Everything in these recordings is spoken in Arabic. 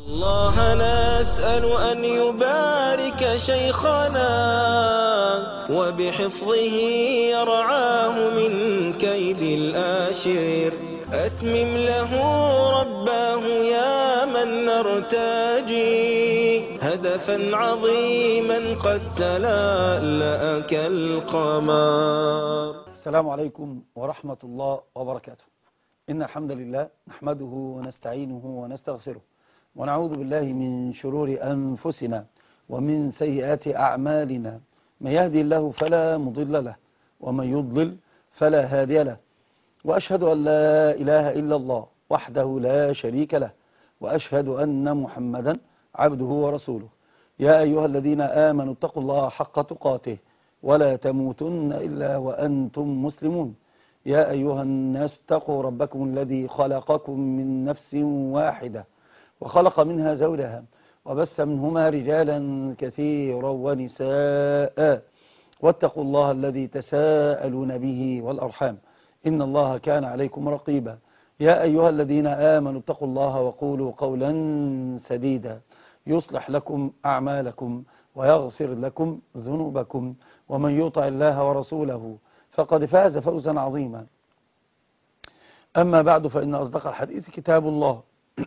الله نسأل أن يبارك شيخنا وبحفظه يرعاه من كيد الآشر. أتمم له رباه يا من نرتجي هدفا عظيما قد تلألأ كالقمر. السلام عليكم ورحمة الله وبركاته. إن الحمد لله نحمده ونستعينه ونستغفره ونعوذ بالله من شرور أنفسنا ومن سيئات أعمالنا. من يهدي الله فلا مضل له ومن يضلل فلا هادي له، وأشهد أن لا إله إلا الله وحده لا شريك له، وأشهد أن محمدا عبده ورسوله. يا أيها الذين آمنوا اتقوا الله حق تقاته ولا تموتن إلا وأنتم مسلمون. يا أيها الناس اتقوا ربكم الذي خلقكم من نفس واحدة وخلق منها زوجها وبث منهما رجالا كثيرا ونساء، واتقوا الله الذي تساءلون به والأرحام إن الله كان عليكم رقيبا. يا أيها الذين آمنوا اتقوا الله وقولوا قولا سديدا يصلح لكم أعمالكم ويغفر لكم ذنوبكم، ومن يطع الله ورسوله فقد فاز فوزا عظيما. أما بعد، فإن أصدق الحديث كتاب الله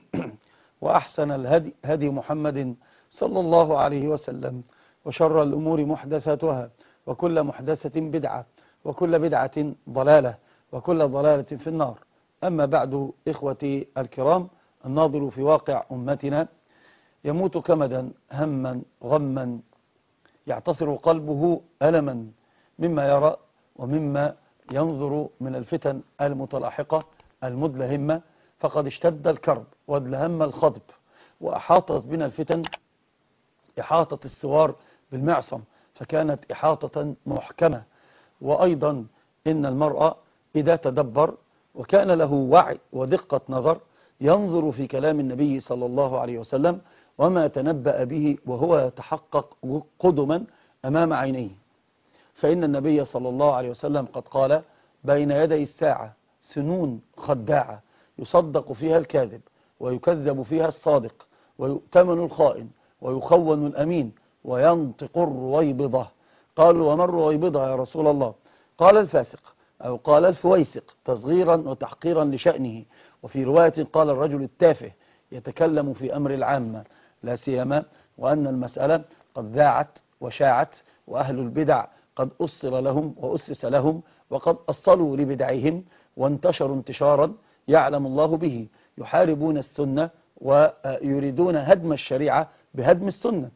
وأحسن الهدي هدي محمد صلى الله عليه وسلم، وشر الأمور محدثاتها وكل محدثة بدعة وكل بدعة ضلالة وكل ضلالة في النار. أما بعد، إخوتي الكرام، الناظر في واقع أمتنا يموت كمدا هما غما، يعتصر قلبه ألما مما يرى ومما ينظر من الفتن المتلاحقة المدلهمة، فقد اشتد الكرب وادلهم الخضب، وأحاطت بنا الفتن إحاطة السوار بالمعصم، فكانت إحاطة محكمة. وأيضا إن المرء إذا تدبر وكان له وعي ودقة نظر ينظر في كلام النبي صلى الله عليه وسلم وما تنبأ به وهو يتحقق قدما أمام عينيه. فإن النبي صلى الله عليه وسلم قد قال: بين يدي الساعة سنون خداعة يصدق فيها الكاذب ويكذب فيها الصادق ويؤتمن الخائن ويخون الأمين وينطق الرويبضة. قالوا: وما الرويبضة يا رسول الله؟ قال: الفاسق، أو قال الفويسق، تصغيرا وتحقيرا لشأنه. وفي رواية قال: الرجل التافه يتكلم في أمر العامة، لا سيما وأن المسألة قد ذاعت وشاعت، وأهل البدع قد أصل لهم وأسس لهم، وقد أصلوا لبدعهم وانتشروا انتشارا يعلم الله به، يحاربون السنة ويريدون هدم الشريعة بهدم السنة.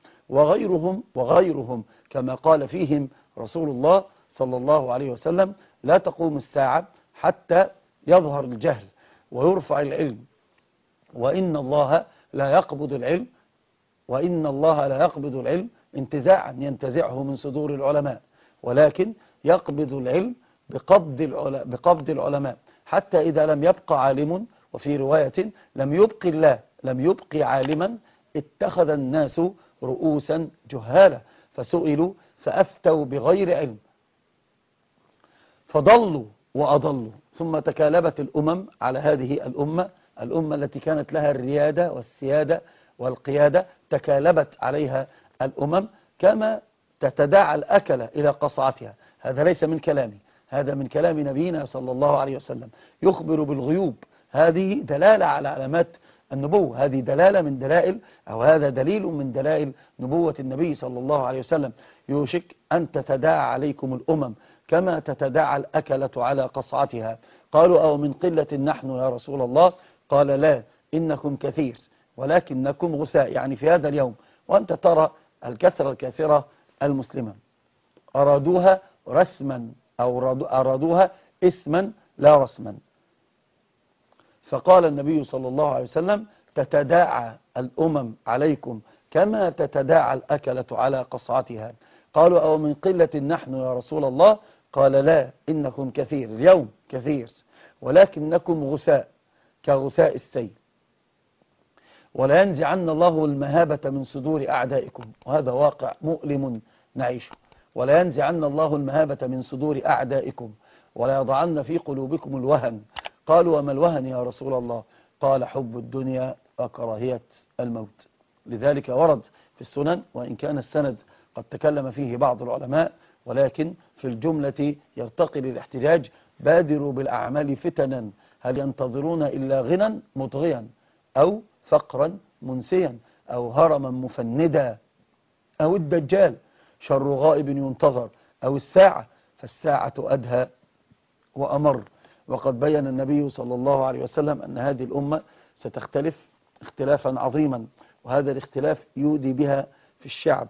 وغيرهم كما قال فيهم رسول الله صلى الله عليه وسلم: لا تقوم الساعة حتى يظهر الجهل ويرفع العلم، وإن الله لا يقبض العلم انتزاعا ينتزعه من صدور العلماء، ولكن يقبض العلم بقبض العلماء، حتى إذا لم يبقى عالم، وفي رواية لم يبقي عالما، اتخذ الناس رؤوسا جهالا فسئلوا فأفتوا بغير علم فضلوا وأضلوا. ثم تكالبت الأمم على هذه الأمة التي كانت لها الريادة والسيادة والقيادة، تكالبت عليها الأمم كما تتداعى الأكلة إلى قصعتها. هذا ليس من كلامي، هذا من كلام نبينا صلى الله عليه وسلم، يخبر بالغيوب. هذه دلالة على علامات النبوة، هذه دلالة من دلائل، أو هذا دليل من دلائل نبوة النبي صلى الله عليه وسلم. يوشك أن تتداعى عليكم الأمم كما تتداعى الأكلة على قصعتها. قالوا: أو من قلة نحن يا رسول الله؟ قال: لا، إنكم كثير ولكنكم غثاء. يعني في هذا اليوم وأنت ترى الكثرة الكثيرة المسلمة أرادوها رسما أو أرادوها اسما لا رسما. فقال النبي صلى الله عليه وسلم: تتداعى الأمم عليكم كما تتداعى الأكلة على قصعتها. قالوا: أو من قلة نحن يا رسول الله؟ قال: لا، إنكم كثير، اليوم كثير ولكنكم غثاء كغثاء السيل. ولا ينزعن الله المهابة من صدور أعدائكم، وهذا واقع مؤلم نعيشه. ولا ينزعن الله المهابة من صدور أعدائكم ولا يضعن في قلوبكم الوهن. قالوا: وما الوهن يا رسول الله؟ قال: حب الدنيا وكراهية الموت. لذلك ورد في السنن، وإن كان السند قد تكلم فيه بعض العلماء، ولكن في الجملة يرتقي للاحتجاج: بادروا بالأعمال فتنا، هل ينتظرون إلا غنى مطغيا، أو فقرا منسيا، أو هرما مفندا، أو الدجال شر غائب ينتظر، أو الساعة فالساعة أدهى وأمر. وقد بين النبي صلى الله عليه وسلم أن هذه الأمة ستختلف اختلافا عظيما، وهذا الاختلاف يؤدي بها في الشعب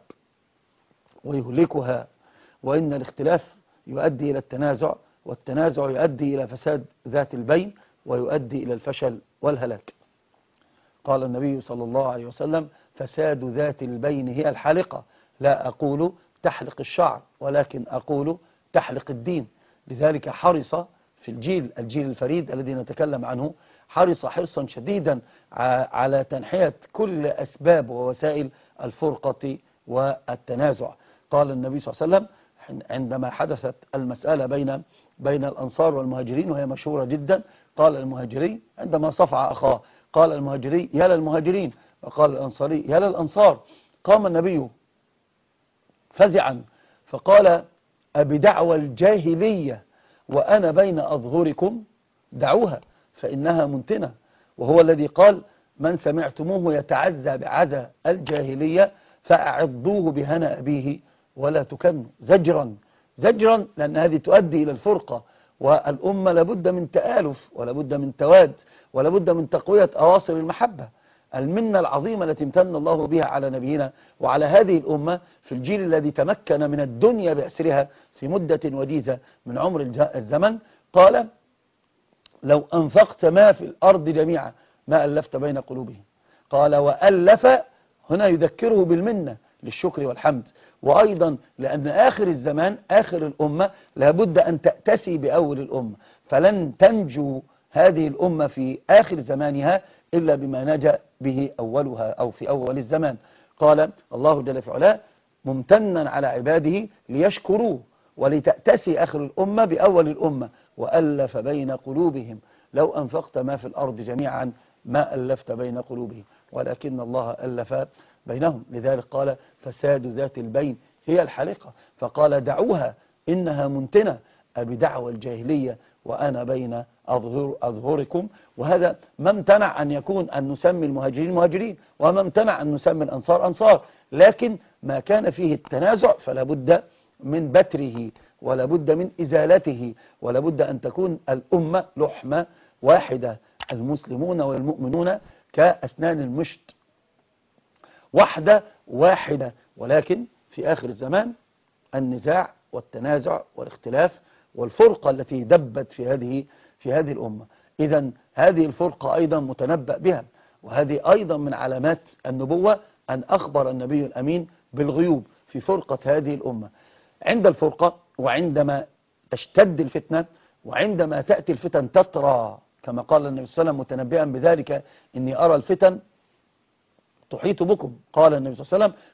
ويهلكها، وإن الاختلاف يؤدي إلى التنازع، والتنازع يؤدي إلى فساد ذات البين، ويؤدي إلى الفشل والهلاك. قال النبي صلى الله عليه وسلم: فساد ذات البين هي الحالقة، لا أقول تحلق الشعر، ولكن أقول تحلق الدين. لذلك حرص في الجيل الفريد الذي نتكلم عنه، حرص حرصا شديدا على تنحية كل أسباب ووسائل الفرقة والتنازع. قال النبي صلى الله عليه وسلم عندما حدثت المسألة بين الأنصار والمهاجرين، وهي مشهورة جدا، قال المهاجري عندما صفع أخاه، قال المهاجري: يا للمهاجرين، وقال الأنصاري: يا للأنصار. قام النبي فزعا فقال: أبدعوى الجاهلية وأنا بين أظهركم؟ دعوها فإنها منتنة. وهو الذي قال: من سمعتموه يتعزى بعزى الجاهلية فأعضوه بهنا أبيه ولا تكنوا. زجرا زجرا، لأن هذه تؤدي إلى الفرقة، والأمة لابد من تآلف، ولابد من تواد، ولابد من تقوية أواصر المحبة. المنة العظيمة التي امتن الله بها على نبينا وعلى هذه الأمة في الجيل الذي تمكن من الدنيا بأسرها في مدة وجيزة من عمر الزمن. قال: لو أنفقت ما في الأرض جميعا ما ألفت بين قلوبهم. قال: وألف هنا يذكره بالمنة للشكر والحمد، وأيضا لأن آخر الزمان آخر الأمة لابد أن تأتسي بأول الأمة، فلن تنجو هذه الأمة في آخر زمانها إلا بما نجا به أولها أو في أول الزمان. قال الله جل في علاه ممتنا على عباده ليشكروه ولتأتسي آخر الأمة بأول الأمة: وألف بين قلوبهم لو أنفقت ما في الأرض جميعا ما ألفت بين قلوبهم ولكن الله ألف بينهم. لذلك قال: فساد ذات البين هي الحالقة. فقال: دعوها إنها منتنة، أبدعوى الجاهلية وأنا بين أظهركم. وهذا ما امتنع أن نسمي المهاجرين مهاجرين، وما امتنع أن نسمي الأنصار أنصار، لكن ما كان فيه التنازع فلا بد من بتره، ولا بد من إزالته، ولا بد أن تكون الأمة لحمة واحدة، المسلمون والمؤمنون كأسنان المشط، وحدة واحدة. ولكن في آخر الزمان النزاع والتنازع والاختلاف والفرقة التي دبت في هذه الأمة. إذن هذه الفرقة أيضا متنبأ بها، وهذه أيضا من علامات النبوة أن أخبر النبي الأمين بالغيوب في فرقة هذه الأمة. عند الفرقة، وعندما تشتد الفتنة، وعندما تأتي الفتن تطرى، كما قال النبي صلى الله عليه وسلم متنبئا بذلك: إني أرى الفتن تحيط بكم. قال النبي صلى الله عليه وسلم: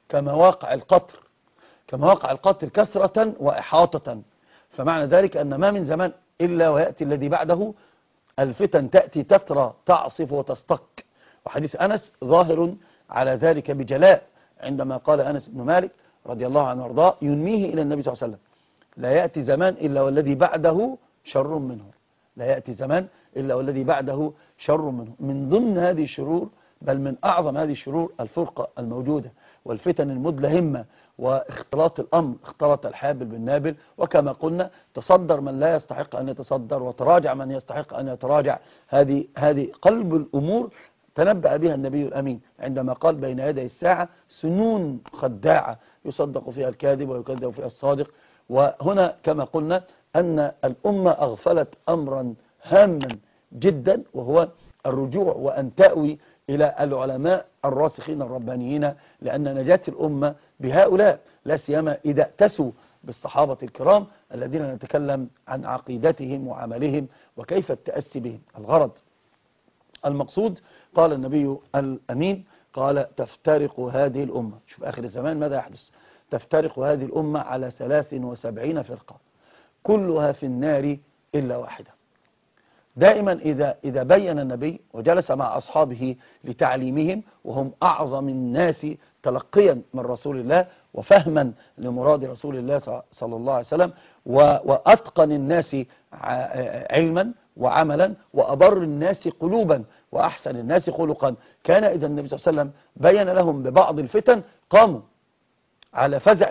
كما وقع القطر كثرة وإحاطة. فمعنى ذلك أن ما من زمان إلا ويأتي الذي بعده الفتن تأتي تترى تعصف وتستك. وحديث أنس ظاهر على ذلك بجلاء، عندما قال أنس بن مالك رضي الله عنه وارضاه ينميه إلى النبي صلى الله عليه وسلم: لا يأتي زمان إلا والذي بعده شر منه. لا يأتي زمان إلا والذي بعده شر منه. من ضمن هذه الشرور، بل من أعظم هذه الشرور، الفرقة الموجودة والفتن المدلهمة واختلاط الأمر، اختلط الحابل بالنابل، وكما قلنا تصدر من لا يستحق أن يتصدر وتراجع من يستحق أن يتراجع. هذه قلب الأمور تنبأ بها النبي الأمين عندما قال: بين يدي الساعة سنون خداعة يصدق فيها الكاذب ويكذب فيها الصادق. وهنا كما قلنا أن الأمة أغفلت أمرا هاما جدا، وهو الرجوع وأن تأوي إلى العلماء الراسخين الربانيين، لأن نجاة الأمة بهؤلاء، لا سيما إذا ائتسوا بالصحابة الكرام الذين نتكلم عن عقيدتهم وعملهم وكيف التأسي بهم. الغرض المقصود، قال النبي الأمين، قال: تفترق هذه الأمة، شوف آخر الزمان ماذا يحدث، تفترق هذه الأمة على 73 فرقة كلها في النار إلا واحدة. دائما إذا بين النبي وجلس مع أصحابه لتعليمهم، وهم أعظم الناس تلقيا من رسول الله وفهما لمراد رسول الله صلى الله عليه وسلم، وأتقن الناس علما وعملا، وأبر الناس قلوبا، وأحسن الناس خلقا، كان إذا النبي صلى الله عليه وسلم بين لهم ببعض الفتن قاموا على فزع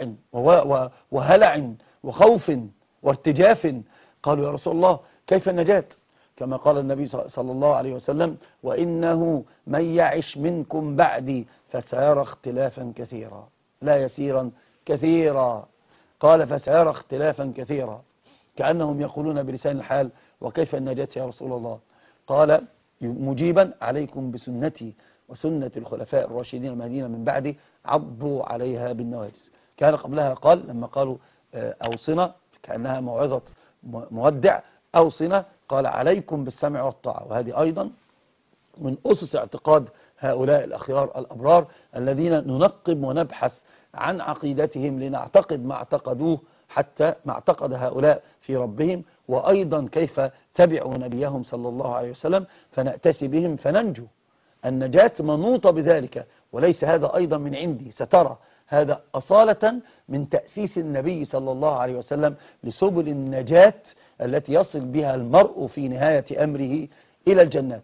وهلع وخوف وارتجاف، قالوا يا رسول الله كيف النجاة؟ كما قال النبي صلى الله عليه وسلم: وإنه من يعش منكم بعدي فسيرى اختلافا كثيرا، لا يسيرا كثيرا. قال: فسيرى اختلافا كثيرا، كأنهم يقولون بلسان الحال: وكيف النجاة يا رسول الله؟ قال مجيبا: عليكم بسنتي وسنة الخلفاء الراشدين المهديين من بعدي، عضوا عليها بالنواجذ. كان قبلها قال لما قالوا أوصنا، كأنها موعظة مودع، أوصنا، قال: عليكم بالسمع والطاعة. وهذه أيضا من أسس اعتقاد هؤلاء الأخيار الأبرار الذين ننقب ونبحث عن عقيدتهم لنعتقد ما اعتقدوه، حتى ما اعتقد هؤلاء في ربهم، وأيضا كيف تبعوا نبيهم صلى الله عليه وسلم، فنأتسي بهم فننجو. النجاة منوطة بذلك، وليس هذا أيضا من عندي، سترى هذا أصالة من تأسيس النبي صلى الله عليه وسلم لسبل النجاة التي يصل بها المرء في نهاية أمره إلى الجنات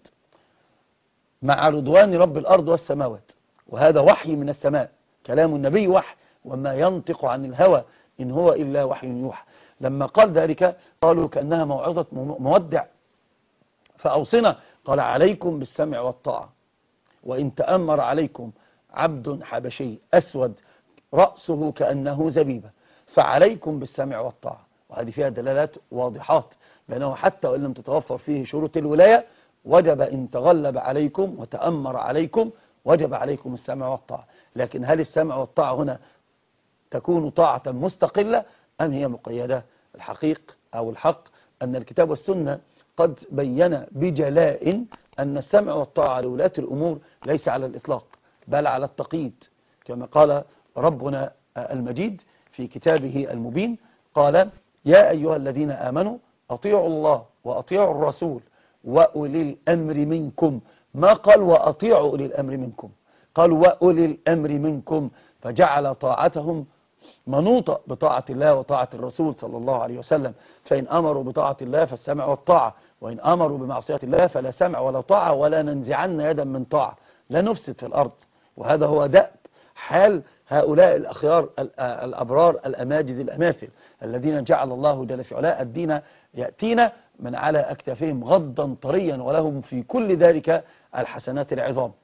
مع رضوان رب الأرض والسماوات. وهذا وحي من السماء، كلام النبي وحي، وما ينطق عن الهوى إن هو إلا وحي يوحى. لما قال ذلك قالوا كأنها موعظة مودع، فأوصنا، قال: عليكم بالسمع والطاعة، وإن تأمر عليكم عبد حبشي أسود رأسه كأنه زبيبة، فعليكم بالسمع والطاعة. وهذه فيها دلالات واضحات بأنه حتى وإن لم تتوفر فيه شروط الولاية، وجب إن تغلب عليكم وتأمر عليكم، وجب عليكم السمع والطاعة. لكن هل السمع والطاعة هنا تكون طاعة مستقلة أم هي مقيدة؟ الحق أن الكتاب والسنة قد بين بجلاء أن السمع والطاعة لولاة الأمور ليس على الإطلاق، بل على التقييد، كما قال ربنا المجيد في كتابه المبين، قال: يا أيها الذين آمنوا أطيعوا الله وأطيعوا الرسول وأولي الأمر منكم. ما قال وأطيعوا أولي الأمر منكم، قال وأولي الأمر منكم، فجعل طاعتهم منوطة بطاعة الله وطاعة الرسول صلى الله عليه وسلم. فإن أمروا بطاعة الله فالسمع والطاعة، وإن أمروا بمعصية الله فلا سمع ولا طاعة، ولا ننزعن يدا من طاعة، لا نفسد في الأرض. وهذا هو دأب حال هؤلاء الأخيار الأبرار الأماجد الأماثل الذين جعل الله جل في علاه الدين يأتينا من على أكتافهم غضا طريا، ولهم في كل ذلك الحسنات العظام.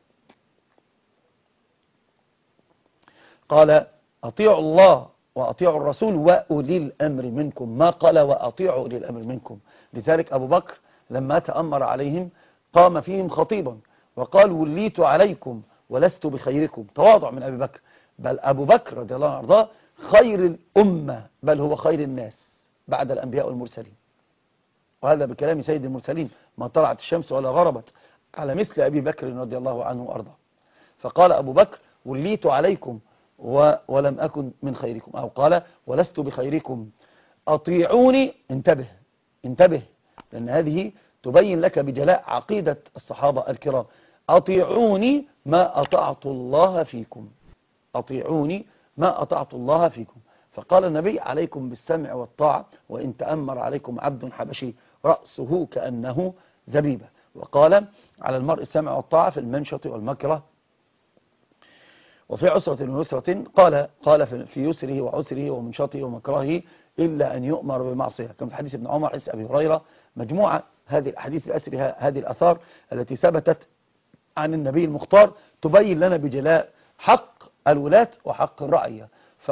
قال: أطيعوا الله وأطيعوا الرسول وأولي الأمر منكم، ما قال وأطيعوا أولي الأمر منكم. لذلك أبو بكر لما تأمر عليهم قام فيهم خطيبا وقال: وليت عليكم ولست بخيركم. تواضع من أبي بكر، بل أبو بكر رضي الله عنه وارضاه خير الأمة، بل هو خير الناس بعد الأنبياء والمرسلين. وهذا بكلام سيد المرسلين: ما طلعت الشمس ولا غربت على مثل أبي بكر رضي الله عنه وارضاه. فقال أبو بكر: وليت عليكم ولم أكن من خيركم، أو قال: ولست بخيركم، أطيعوني. انتبه، لأن هذه تبين لك بجلاء عقيدة الصحابة الكرام. أطيعوني ما أطعت الله فيكم، أطيعوني ما أطعت الله فيكم. فقال النبي: عليكم بالسمع والطاعة، وإن تأمر عليكم عبد حبشي رأسه كأنه زبيبة. وقال: على المرء السمع والطاعة في المنشط والمكره وفي عسرة ويسرة، قال في يسره وعسره ومنشطه ومكرهه إلا أن يؤمر بمعصية، كما في حديث ابن عمر، حديث أبي هريرة. مجموعة هذه الأحاديث بأسرها هذه الآثار التي ثبتت عن النبي المختار تبين لنا بجلاء حق الولاة وحق الرعية.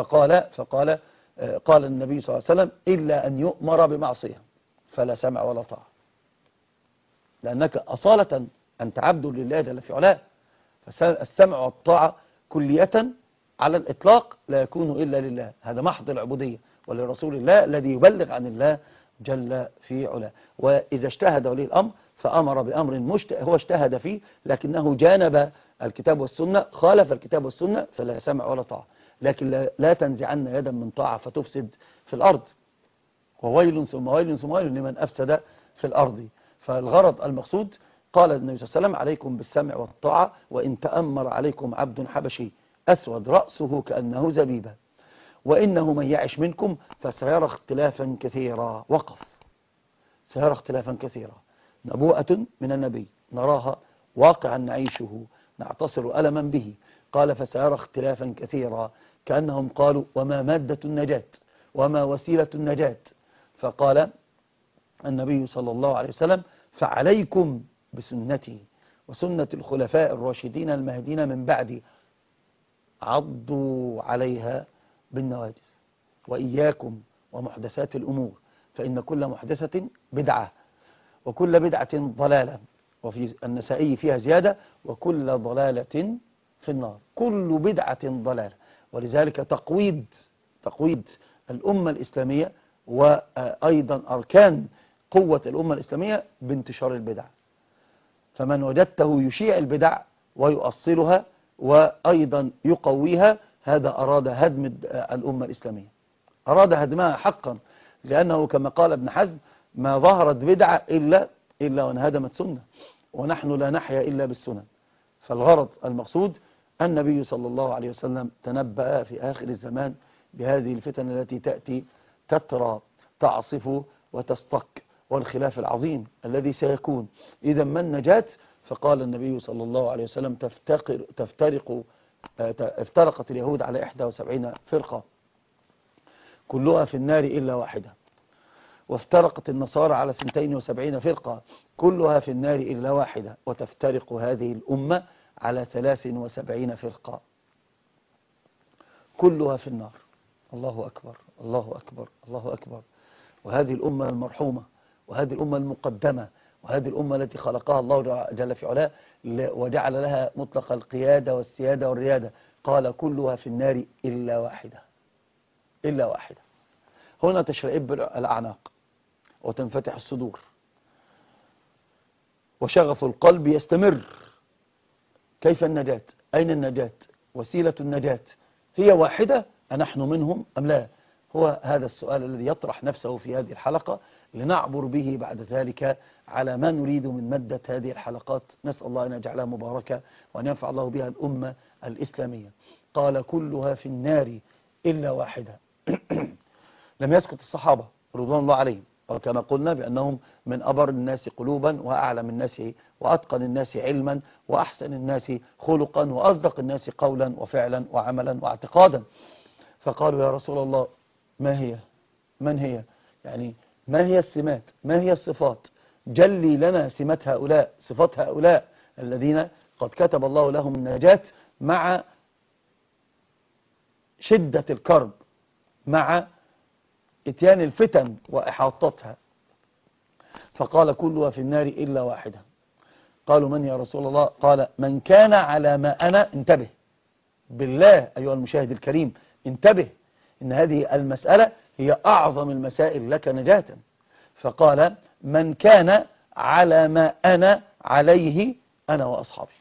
قال النبي صلى الله عليه وسلم: إلا أن يؤمر بمعصية فلا سمع ولا طاعة، لأنك أصالة أنت عبد لله جل في علاه. فالسمع والطاعة كلية على الإطلاق لا يكون إلا لله، هذا محض العبودية، ولرسول الله الذي يبلغ عن الله جل في علاه. وإذا اجتهد ولي الأمر فأمر بأمر هو اجتهد فيه لكنه جانب الكتاب والسنة، خالف الكتاب والسنة، فلا سمع ولا طاعة. لكن لا تنزعن يدا من طاعة فتفسد في الأرض، وويل ثم ويل ثم ويل لمن أفسد في الأرض. فالغرض المقصود قال النبي صلى الله عليه وسلم عليكم بالسمع والطاعة وإن تأمر عليكم عبد حبشي أسود رأسه كأنه زبيبة وإنه من يعش منكم فسيرى اختلافا كثيرا. وقف. سيرى اختلافا كثيرا، نبوءة من النبي نراها واقعا نعيشه نعتصر ألما به. قال فسيرى اختلافا كثيرا، كأنهم قالوا وما مادة النجاة وما وسيلة النجاة؟ فقال النبي صلى الله عليه وسلم فعليكم بسنتي وسنة الخلفاء الراشدين المهديين من بعدي عضوا عليها بالنواجذ وإياكم ومحدثات الأمور فإن كل محدثة بدعة وكل بدعة ضلالة، وفي النسائي فيها زيادة وكل ضلالة في النار. كل بدعة ضلالة. ولذلك تقويض الأمة الإسلامية وأيضا أركان قوة الأمة الإسلامية بانتشار البدع. فمن وجدته يشيع البدع ويؤصلها وأيضا يقويها هذا أراد هدم الأمة الإسلامية، أراد هدمها حقا، لأنه كما قال ابن حزم ما ظهرت بدعة إلا وانهدمت سنة، ونحن لا نحيا إلا بالسنن. فالغرض المقصود النبي صلى الله عليه وسلم تنبأ في آخر الزمان بهذه الفتن التي تأتي تترى تعصف وتستك والخلاف العظيم الذي سيكون. إذا ما النجاة؟ فقال النبي صلى الله عليه وسلم افترقت اليهود على 71 فرقة كلها في النار إلا واحدة، وافترقت النصارى على 72 فرقة كلها في النار إلا واحدة، وتفترق هذه الأمة على 73 فرقة كلها في النار. الله أكبر الله أكبر الله أكبر. وهذه الأمة المرحومة وهذه الأمة المقدمة وهذه الأمة التي خلقها الله جل في علاه وجعل لها مطلق القيادة والسيادة والريادة، قال كلها في النار إلا واحدة إلا واحدة. هنا تشرئب الأعناق وتنفتح الصدور وشغف القلب يستمر. كيف النجاة؟ أين النجاة؟ وسيلة النجاة هي واحدة أنحن منهم أم لا؟ هو هذا السؤال الذي يطرح نفسه في هذه الحلقة، لنعبر به بعد ذلك على ما نريد من مادة هذه الحلقات. نسأل الله أن يجعلها مباركة وأن ينفع الله بها الأمة الإسلامية. قال كلها في النار إلا واحدة. لم يسقط الصحابة رضوان الله عليهم، وكما قلنا بأنهم من أبر الناس قلوبا وأعلم الناس وأتقن الناس علما وأحسن الناس خلقا وأصدق الناس قولا وفعلا وعملا واعتقادا. فقالوا يا رسول الله من هي يعني ما هي السمات، ما هي الصفات؟ جلي لنا سمات هؤلاء، صفات هؤلاء الذين قد كتب الله لهم النجاة مع شدة الكرب، مع اتيان الفتن وإحاطتها. فقال كلها في النار إلا واحدة. قالوا من يا رسول الله؟ قال من كان على ما أنا. انتبه بالله أيها المشاهد الكريم، انتبه إن هذه المسألة هي أعظم المسائل لك نجاة. فقال من كان على ما أنا عليه أنا وأصحابي.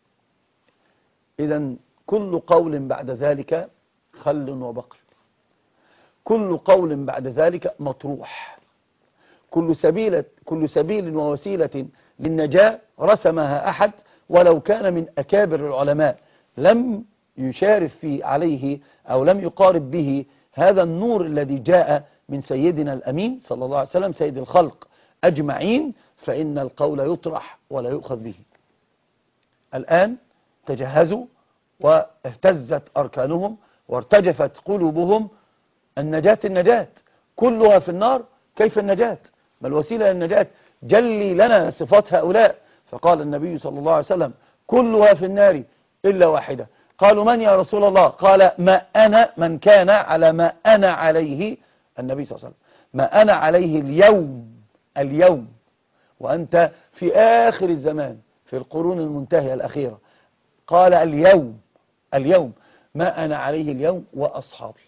إذن كل قول بعد ذلك خل وبقل، كل قول بعد ذلك مطروح، كل سبيل ووسيلة للنجاة رسمها أحد ولو كان من أكابر العلماء لم يشارف في عليه أو لم يقارب به هذا النور الذي جاء من سيدنا الأمين صلى الله عليه وسلم سيد الخلق أجمعين، فإن القول يطرح ولا يؤخذ به. الآن تجهزوا واهتزت أركانهم وارتجفت قلوبهم. النجاة كلها في النار. كيف النجاة؟ ما الوسيلة للنجاة؟ جلي لنا صفات هؤلاء. فقال النبي صلى الله عليه وسلم كلها في النار إلا واحدة. قالوا من يا رسول الله؟ قال من كان على ما أنا عليه النبي صلى الله عليه وسلم، ما أنا عليه اليوم وأنت في آخر الزمان في القرون المنتهية الأخيرة. قال اليوم ما أنا عليه اليوم وأصحابي.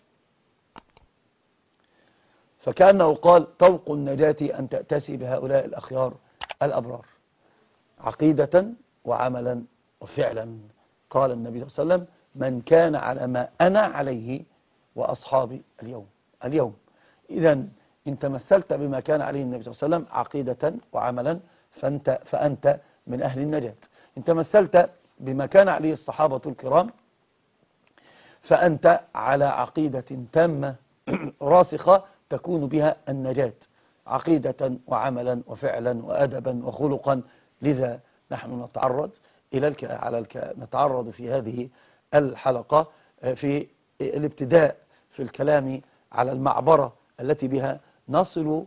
فكأنه قال طوق النجاة أن تأتسي بهؤلاء الأخيار الأبرار عقيدة وعملا وفعلا. قال النبي صلى الله عليه وسلم من كان على ما أنا عليه وأصحابي اليوم. إذن إن تمثلت بما كان عليه النبي صلى الله عليه وسلم عقيدة وعملا فأنت من أهل النجاة. إن تمثلت بما كان عليه الصحابة الكرام فأنت على عقيدة تامة راسخة تكون بها النجاة، عقيدة وعملا وفعلا وأدبا وخلقا. لذا نحن نتعرض نتعرض في هذه الحلقة في الابتداء في الكلام على المعبرة التي بها نصل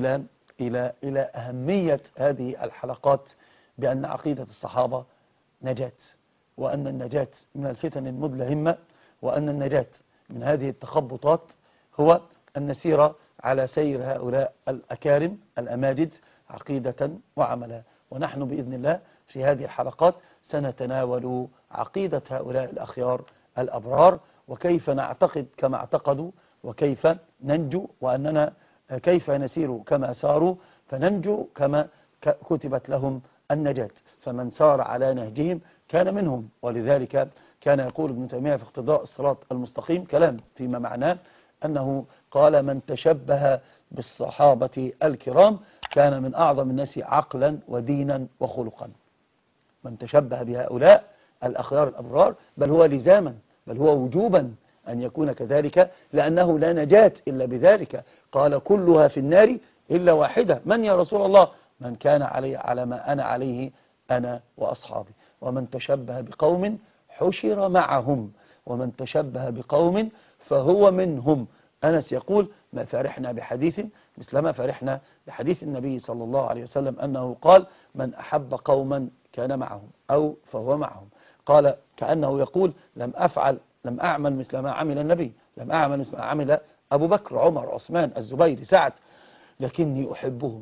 إلى أهمية هذه الحلقات، بأن عقيدة الصحابة نجاة، وأن النجاة من الفتن المدلهمة، وأن النجاة من هذه التخبطات هو أن نسير على سير هؤلاء الأكارم الأماجد عقيدة وعملا. ونحن بإذن الله في هذه الحلقات سنتناول عقيدة هؤلاء الأخيار الأبرار، وكيف نعتقد كما اعتقدوا، وكيف ننجو، وأننا كيف نسير كما ساروا فننجو كما كتبت لهم النجاة. فمن سار على نهجهم كان منهم. ولذلك كان يقول ابن تيمية في اقتضاء الصراط المستقيم كلام فيما معناه أنه قال: من تشبه بالصحابة الكرام كان من أعظم الناس عقلا ودينا وخلقا. من تشبه بهؤلاء الأخيار الأبرار، بل هو لزاما، بل هو وجوبا أن يكون كذلك، لأنه لا نجاة إلا بذلك. قال: كلها في النار إلا واحدة. من يا رسول الله؟ من كان على ما أنا عليه أنا وأصحابي. ومن تشبه بقوم حشر معهم، ومن تشبه بقوم فهو منهم. أنس يقول: ما فرحنا بحديث مثل ما فرحنا بحديث النبي صلى الله عليه وسلم أنه قال: من أحب قوما كان معهم أو فهو معهم. قال كأنه يقول: لم أعمل مثل ما عمل النبي، لم أعمل مثل ما عمل أبو بكر، عمر، عثمان، الزبير، سعد، لكني أحبهم.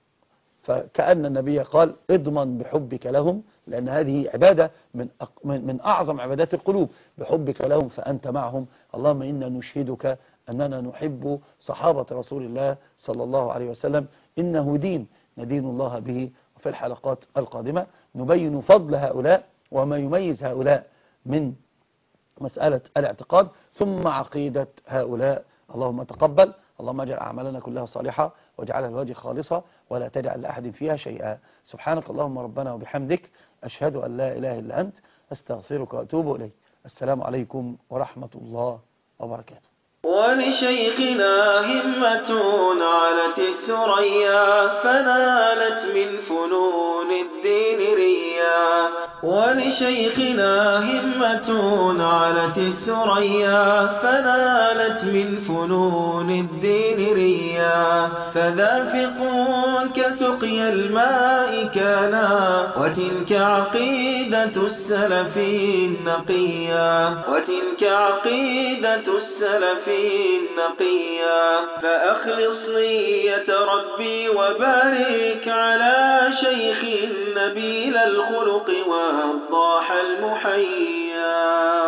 فكأن النبي قال: اضمن بحبك لهم، لأن هذه عبادة من أعظم عبادات القلوب، بحبك لهم فأنت معهم. اللهم إنا نشهدك أننا نحب صحابة رسول الله صلى الله عليه وسلم، إنه دين ندين الله به. وفي الحلقات القادمة نبين فضل هؤلاء وما يميز هؤلاء من مسألة الاعتقاد، ثم عقيدة هؤلاء. اللهم تقبل، اللهم اجعل أعمالنا كلها صالحة، واجعلها لوجه خالصة، ولا تجعل لأحد فيها شيئا. سبحانك اللهم ربنا وبحمدك، أشهد أن لا إله إلا أنت، أستغفرك وأتوب إليك. السلام عليكم ورحمة الله وبركاته. ولشيخنا همة علت الثريا فنالت من فنون الدين ريا. ولشيخنا همة علت الثريا فنالت من فنون الدين ريا. فذافق كسقي الماء كانا، وتلك عقيدة السلف النقيا. وتلك عقيدة السلف النقيا. فأخلص نية ربي وبارك على شيخ نبيل الخلق والضاح المحيا.